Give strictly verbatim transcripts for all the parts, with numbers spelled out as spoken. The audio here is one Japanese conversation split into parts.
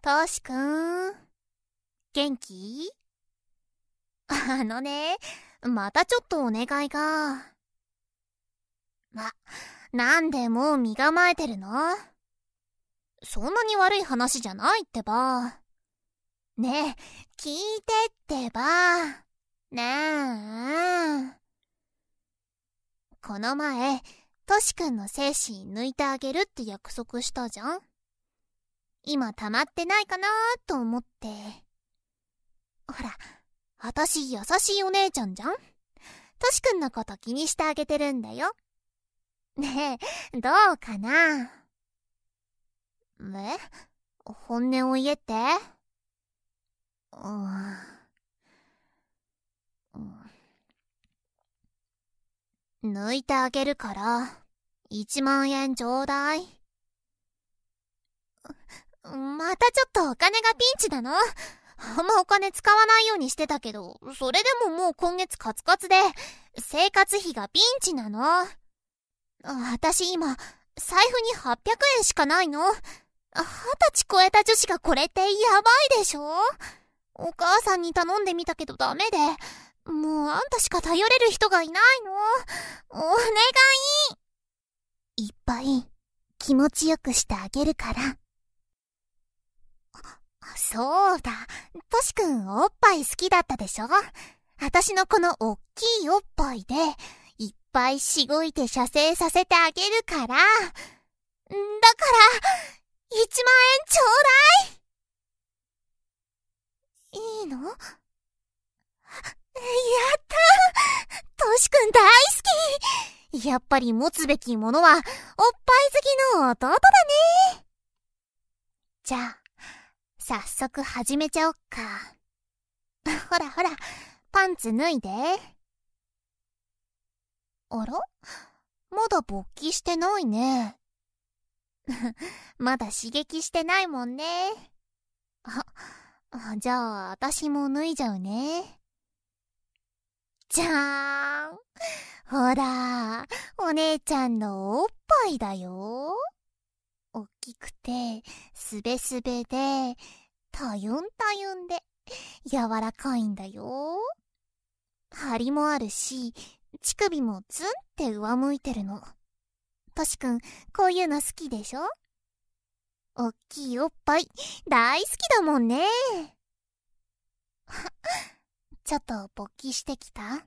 トシくん、元気？あのね、またちょっとお願いが。ま、なんでもう身構えてるの？そんなに悪い話じゃないってば。ねえ、聞いてってば。ねえ。この前、トシくんの精子抜いてあげるって約束したじゃん？今溜まってないかなーと思って。ほら、あたし優しいお姉ちゃんじゃん？トシくんのこと気にしてあげてるんだよ。ねえ、どうかな？え？本音を言えって？うーん。抜いてあげるから、いちまんえんちょうだい。またちょっとお金がピンチなの？あんまお金使わないようにしてたけど、それでももう今月カツカツで、生活費がピンチなの。あたし今、財布にはっぴゃくえんしかないの。はたち超えた女子がこれってやばいでしょ？お母さんに頼んでみたけどダメで、もうあんたしか頼れる人がいないの。お願い。いっぱい気持ちよくしてあげるから。そうだ、トシくんおっぱい好きだったでしょ？あたしのこのおっきいおっぱいで、いっぱいしごいて射精させてあげるから。だから、いちまんえんちょうだい。いいの？やったー！トシくん大好き！やっぱり持つべきものは、おっぱい好きの弟だね。じゃあ、早速始めちゃおっか。ほらほら、パンツ脱いで。あら？まだ勃起してないね。まだ刺激してないもんね。あ、じゃあ、あたしも脱いじゃうね。じゃーん。ほら、お姉ちゃんのおっぱいだよ。おっきくて、すべすべで、たゆんたゆんで、柔らかいんだよ。張りもあるし、乳首もツンって上向いてるの。トシくん、こういうの好きでしょ？おっきいおっぱい、大好きだもんね。ちょっと勃起してきた？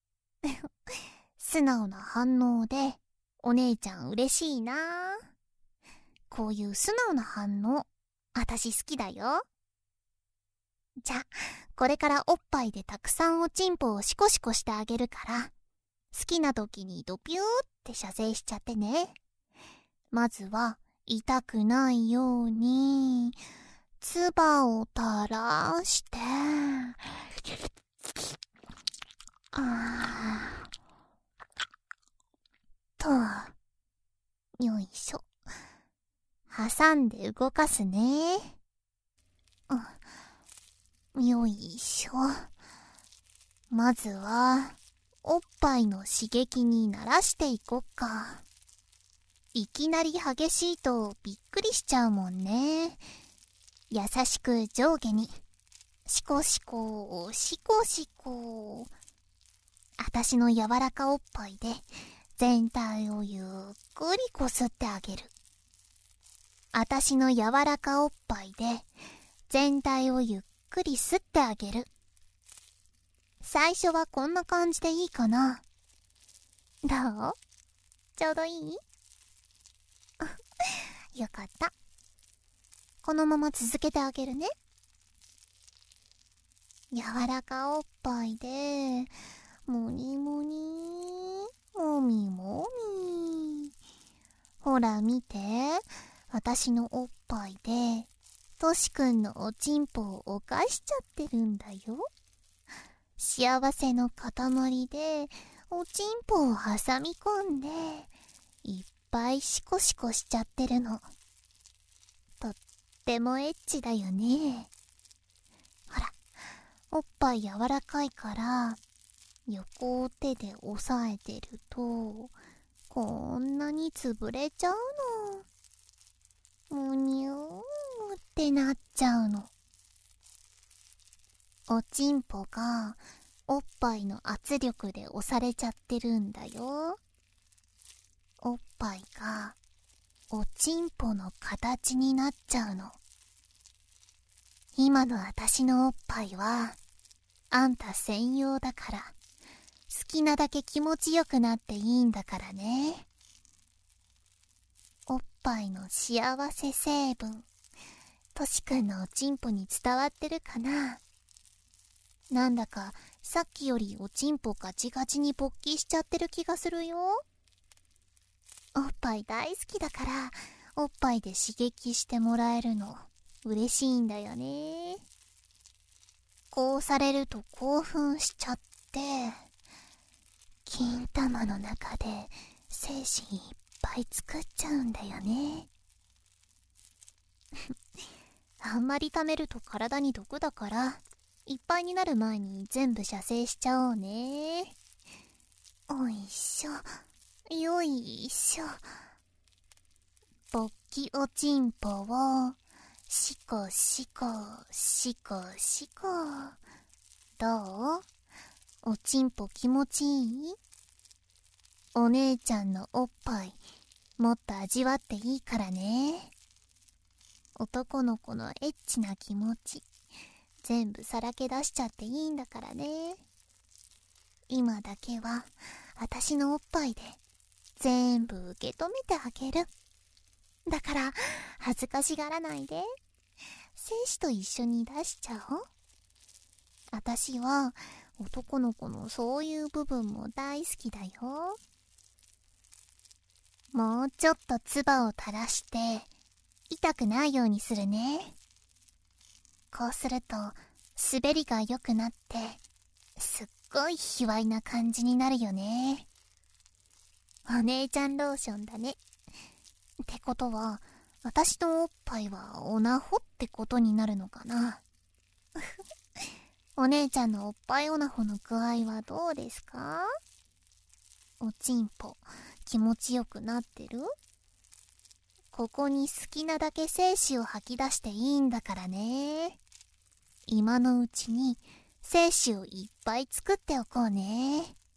素直な反応で、お姉ちゃん嬉しいな。こういう素直な反応、あたし好きだよ。じゃ、これからおっぱいでたくさんおちんぽをシコシコしてあげるから、好きな時にドピューって射精しちゃってね。まずは、痛くないように、唾を垂らして、あーと、よいしょ。挟んで動かすね。うん、よいしょ。まずは、おっぱいの刺激に慣らしていこっか。いきなり激しいとびっくりしちゃうもんね。優しく上下に、シコシコ、シコシコ。あたしの柔らかおっぱいで、全体をゆっくりこすってあげる。あたしの柔らかおっぱいで、全体をゆっくり吸ってあげる。最初はこんな感じでいいかな。どう？ちょうどいい？よかった。このまま続けてあげるね。柔らかおっぱいで、もにもに、もみもみ。ほら見て、私のおっぱいで、トシくんのおちんぽを犯しちゃってるんだよ。幸せの塊で、おちんぽを挟み込んで、いっぱいシコシコしちゃってるの。とってもエッチだよね。ほら、おっぱい柔らかいから、横を手で押さえてると、こんなに潰れちゃうの。むにゅーっってなっちゃうの。おちんぽがおっぱいの圧力で押されちゃってるんだよ。おっぱいがおちんぽの形になっちゃうの。今の私のおっぱいはあんた専用だから、好きなだけ気持ちよくなっていいんだからね。おっぱいの幸せ成分、としくんのおちんぽに伝わってるかな。なんだかさっきよりおちんぽガチガチに勃起しちゃってる気がするよ。おっぱい大好きだから、おっぱいで刺激してもらえるの嬉しいんだよね。こうされると興奮しちゃって、金玉の中で精子いっぱい作っちゃうんだよね。あんまり溜めると体に毒だから、いっぱいになる前に全部射精しちゃおうね。おいしょ、よいしょ。勃起おちんぽをシコシコシコシコ。どう？おちんぽ気持ちいい？お姉ちゃんのおっぱいもっと味わっていいからね。男の子のエッチな気持ち全部さらけ出しちゃっていいんだからね。今だけは私のおっぱいで全部受け止めてあげる。だから恥ずかしがらないで、精子と一緒に出しちゃおう。私は男の子のそういう部分も大好きだよ。もうちょっと唾を垂らして痛くないようにするね。こうすると滑りが良くなってすっごい卑猥な感じになるよね。お姉ちゃんローションだね。ってことは私のおっぱいはオナホってことになるのかな。お姉ちゃんのおっぱいオナホの具合はどうですか？おちんぽ気持ちよくなってる？ここに好きなだけ精子を吐き出していいんだからね。今のうちに精子をいっぱい作っておこうね。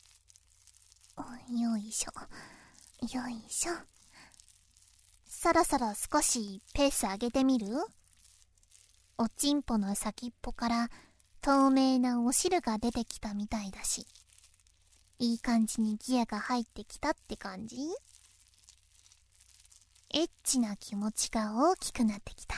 よいしょよいしょ。そろそろ少しペース上げてみる？おちんぽの先っぽから透明なお汁が出てきたみたいだし、いい感じにギアが入ってきたって感じ？エッチな気持ちが大きくなってきた。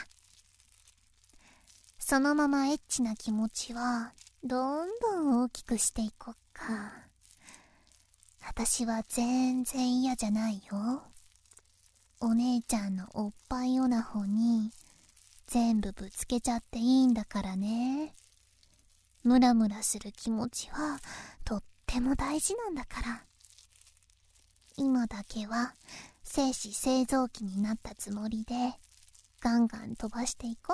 そのままエッチな気持ちはどんどん大きくしていこっか。私は全然嫌じゃないよ。お姉ちゃんのおっぱいオナホに全部ぶつけちゃっていいんだからね。ムラムラする気持ちはとっても大事なんだから。今だけは精子製造機になったつもりでガンガン飛ばしていこ。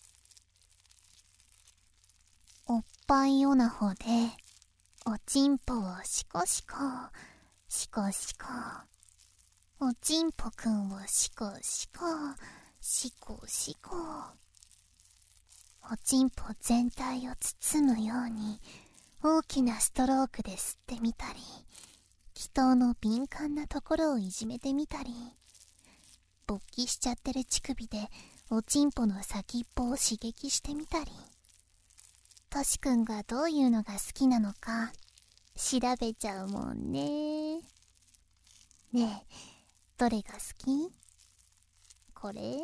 おっぱいオナホでおちんぽをシコシコシコシコ、おちんぽくんをシコシコシコシコ。おちんぽ全体を包むように大きなストロークで吸ってみたり、気筒の敏感なところをいじめてみたり、勃起しちゃってる乳首でおちんぽの先っぽを刺激してみたり、としくんがどういうのが好きなのか調べちゃうもんね。ねえ、どれが好き？これ？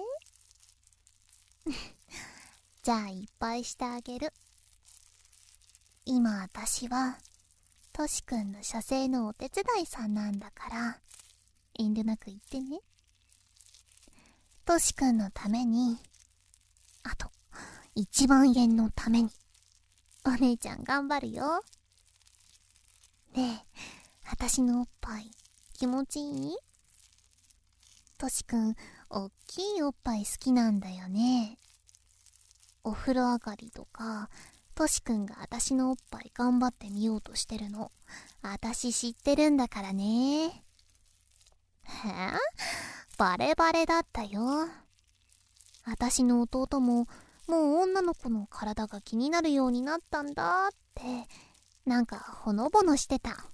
じゃあいっぱいしてあげる。今私はとしくんの射精のお手伝いさんなんだから遠慮なく言ってね。としくんのために、あといちまんえんのためにお姉ちゃん頑張るよ。ねえ、私のおっぱい気持ちいい？としくんおっきいおっぱい好きなんだよね。お風呂上がりとかとしくんが私のおっぱい頑張ってみようとしてるの私知ってるんだからね。へえ、バレバレだったよ。 私の弟ももう女の子の体が気になるようになったんだってなんかほのぼのしてた。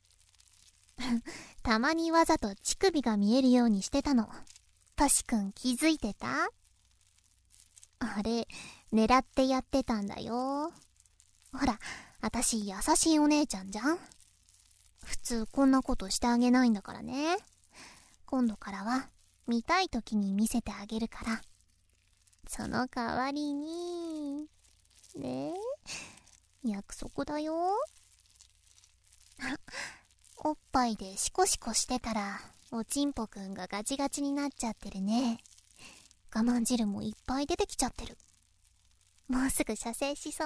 たまにわざと乳首が見えるようにしてたの。トシくん気づいてた？あれ狙ってやってたんだよ。ほら、あたし優しいお姉ちゃんじゃん。普通こんなことしてあげないんだからね。今度からは見たい時に見せてあげるから。その代わりにねえ、約束だよ。おっぱいでシコシコしてたらおちんぽくんがガチガチになっちゃってるね。我慢汁もいっぱい出てきちゃってる。もうすぐ射精しそう？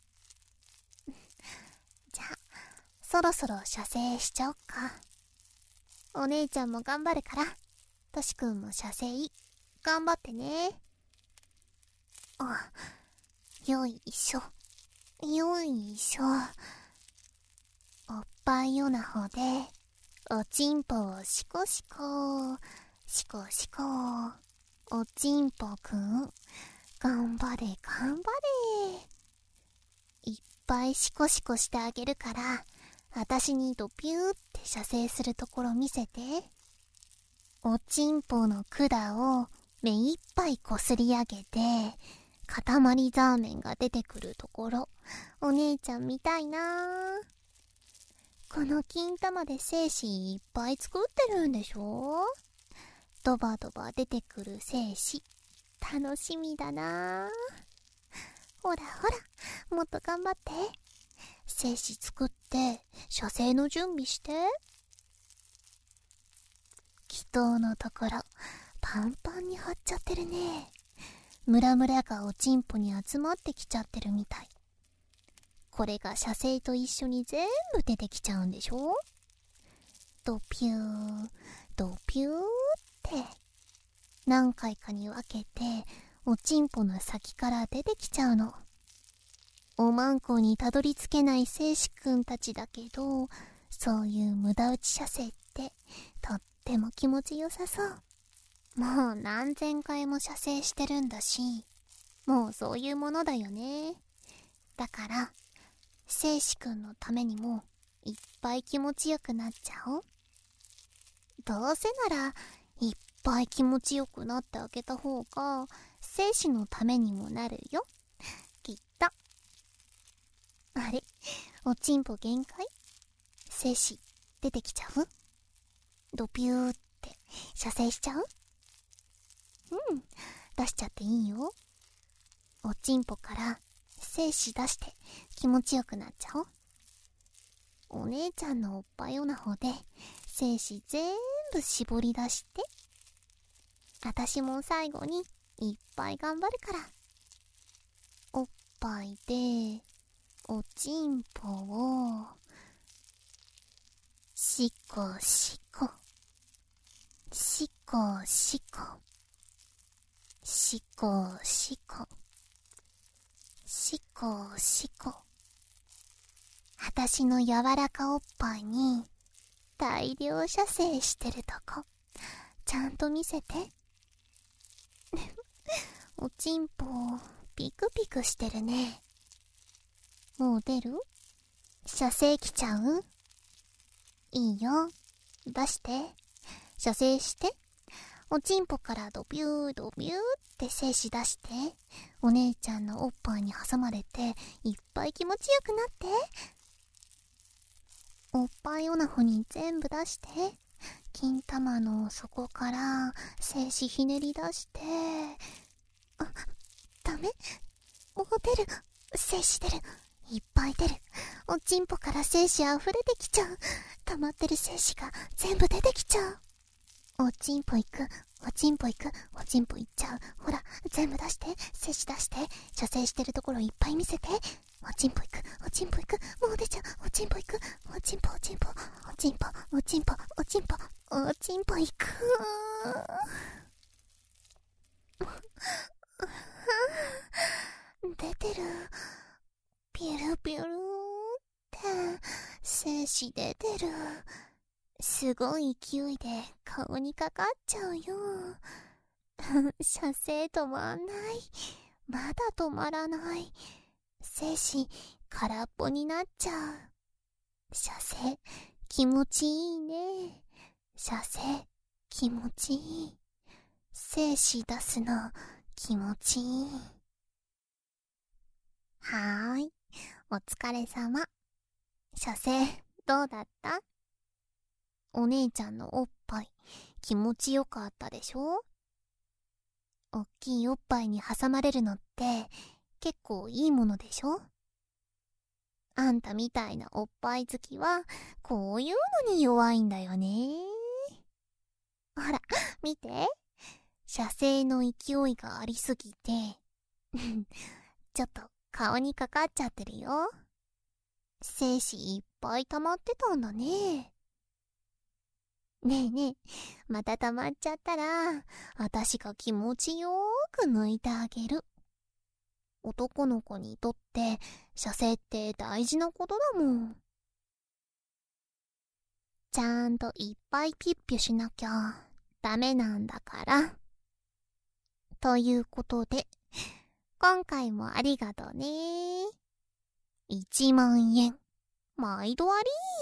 じゃあそろそろ射精しちゃおっか。お姉ちゃんも頑張るからトシくんも射精頑張ってね。あ、よいしょよいしょ。おっぱいよなほでおちんぽをシコシコシコシコ。おちんぽくん頑張れ頑張れ。いっぱいシコシコしてあげるからあたしにドピューって射精するところ見せて。おちんぽの管を目いっぱいこすり上げて塊ザーメンが出てくるところお姉ちゃん見たいな。この金玉で精子いっぱい作ってるんでしょ。ドバドバ出てくる精子楽しみだな。ほらほらもっと頑張って。精子作って射精の準備して。気筒のところパンパンに張っちゃってるね。ムラムラがおちんぽに集まってきちゃってるみたい。これが射精と一緒に全部出てきちゃうんでしょ。ドピュードピューって何回かに分けておちんぽの先から出てきちゃうの。おまんこにたどり着けない精子くんたちだけど、そういう無駄打ち射精ってとっても気持ちよさそう。もう何千回も射精してるんだし、もうそういうものだよね。だから精子くんのためにもいっぱい気持ちよくなっちゃおう。どうせならいっぱい気持ちよくなってあげた方が精子のためにもなるよ、きっと。あれ、おちんぽ限界？精子出てきちゃう？ドピューって射精しちゃう？うん、出しちゃっていいよ。おちんぽから精子出して気持ちよくなっちゃおう。お姉ちゃんのおっぱいおなほで精子全部絞り出して。あたしも最後にいっぱい頑張るから。おっぱいでおちんぽをしこしこしこしこしこしこしこしこ。あたしの柔らかおっぱいに大量射精してるとこちゃんと見せて。おちんぽピクピクしてるね。もう出る？射精来ちゃう？いいよ、出して射精して。おちんぽからドビュードビューって精子出してお姉ちゃんのおっぱいに挟まれていっぱい気持ちよくなって。おっぱいおなほに全部出して。金玉の底から精子ひねり出して。あ、ダメ、もう出る。精子出る、いっぱい出る。おちんぽから精子あふれてきちゃう。溜まってる精子が全部出てきちゃう。おちんぽいく、おちんぽいく、おちんぽいっちゃう。ほら全部出して、精子出して。射精してるところいっぱい見せて。おちんぽいく、おちんぽいく、もう出ちゃう。おちんぽいく、おちんぽおちんぽおちんぽおちんぽおちんぽおちんぽいく。出てる。ピュルピュルって精子出てる。すごい勢いで顔にかかっちゃうよ。 射精止まんない。まだ止まらない。精子空っぽになっちゃう。射精気持ちいいね。射精気持ちいい。精子出すの気持ちいい。はーい、お疲れ様。射精どうだった？お姉ちゃんのおっぱい気持ちよかったでしょ？おっきいおっぱいに挟まれるのって結構いいものでしょ？あんたみたいなおっぱい好きはこういうのに弱いんだよね。ほら見て、射精の勢いがありすぎてちょっと顔にかかっちゃってるよ。精子いっぱい溜まってたんだね。ねえねえ、また溜まっちゃったらあたしが気持ちよーく抜いてあげる。男の子にとって射精って大事なことだもん。ちゃんといっぱいピッピュしなきゃダメなんだから。ということで今回もありがとね。いちまんえん毎度あり。